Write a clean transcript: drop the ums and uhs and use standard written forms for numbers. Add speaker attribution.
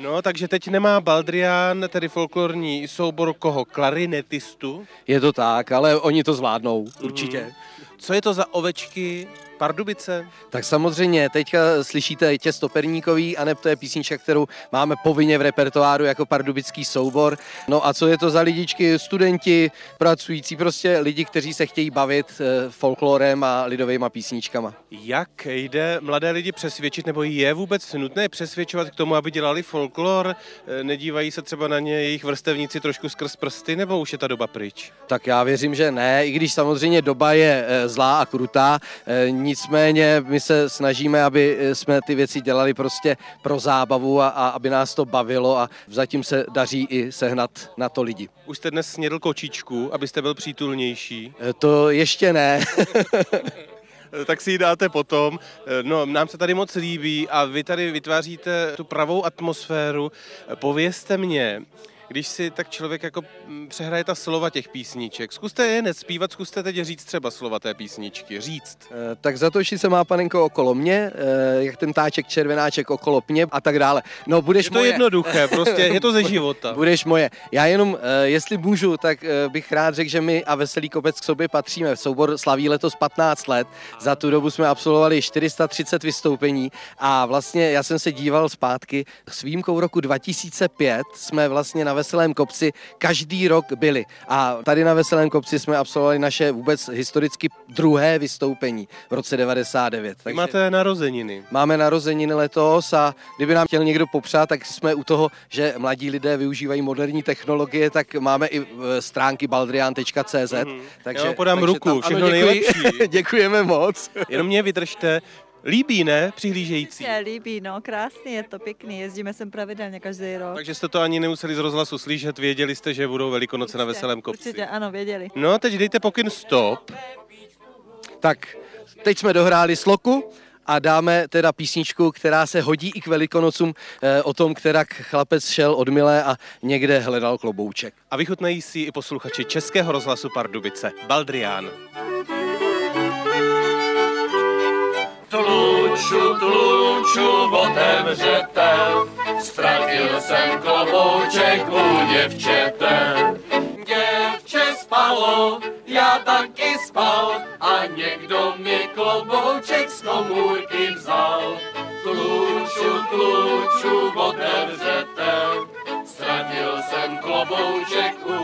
Speaker 1: No, takže teď nemá Baldrián, tedy folklorní soubor, koho? Klarinetistu?
Speaker 2: Je to tak, ale oni to zvládnou, určitě.
Speaker 1: Co je to za ovečky Pardubice?
Speaker 2: Tak samozřejmě, teďka slyšíte Těsto perníkový, aneb to je písnička, kterou máme povinně v repertoáru jako pardubický soubor. No a co je to za lidičky? Studenti, pracující, prostě lidi, kteří se chtějí bavit folklorem a lidovýma písničkama.
Speaker 1: Jak jde mladé lidi přesvědčit, nebo je vůbec nutné přesvědčovat k tomu, aby dělali folklor? Nedívají se třeba na ně jejich vrstevníci trošku skrz prsty, nebo už je ta doba pryč?
Speaker 2: Tak já věřím, že ne, i když samozřejmě doba je zlá a krutá, nicméně my se snažíme, aby jsme ty věci dělali prostě pro zábavu a aby nás to bavilo a zatím se daří i sehnat na to lidi.
Speaker 1: Už jste dnes snědl kočičku, abyste byl přítulnější?
Speaker 2: To ještě ne.
Speaker 1: Tak si ji dáte potom. No, nám se tady moc líbí a vy tady vytváříte tu pravou atmosféru. Povězte mě, když si tak člověk jako přehraje ta slova těch písniček, zkuste je nespívat, zkuste teď říct třeba slova té písničky, říct.
Speaker 2: Tak zatočí se má panenko okolo mě, jak ten táček červenáček okolo pně a tak dále. No, budeš moje.
Speaker 1: Je to jednoduché, prostě je to ze života.
Speaker 2: Budeš moje. Já jenom, jestli můžu, tak bych rád řekl, že my a Veselý kopec k sobě patříme. Soubor slaví letos 15 let. Za tu dobu jsme absolvovali 430 vystoupení a vlastně já jsem se díval zpátky. S výjimkou roku 2005 jsme vlastně na Veselém kopci každý rok byli. A tady na Veselém kopci jsme absolvovali naše vůbec historicky druhé vystoupení v roce 99.
Speaker 1: Takže máte narozeniny.
Speaker 2: Máme narozeniny letos a kdyby nám chtěl někdo popřát, tak jsme u toho, že mladí lidé využívají moderní technologie, tak máme i stránky baldrian.cz.
Speaker 1: Já vám podám ruku, všechno nejlepší.
Speaker 2: Děkujeme moc.
Speaker 1: Jenom mě vydržte. Líbí, ne, přihlížející?
Speaker 3: Líbí, no, krásně, je to pěkný, jezdíme sem pravidelně každý rok.
Speaker 1: Takže jste to ani nemuseli z rozhlasu slyšet, věděli jste, že budou Velikonoce na Veselém kopci.
Speaker 3: Určitě, ano, věděli.
Speaker 1: No, teď dejte pokyn stop.
Speaker 2: Tak, teď jsme dohráli sloku a dáme teda písničku, která se hodí i k Velikonocům, o tom, která chlapec šel od milé a někde hledal klobouček.
Speaker 1: A vychutnají si i posluchači Českého rozhlasu Pardubice. Baldrián.
Speaker 4: Tluču, otevřete, ztratil jsem klobouček u děvčete. Děvče spalo, já taky spal a někdo mi klobouček z komůrky vzal. Tluču, otevřete, ztratil jsem klobouček u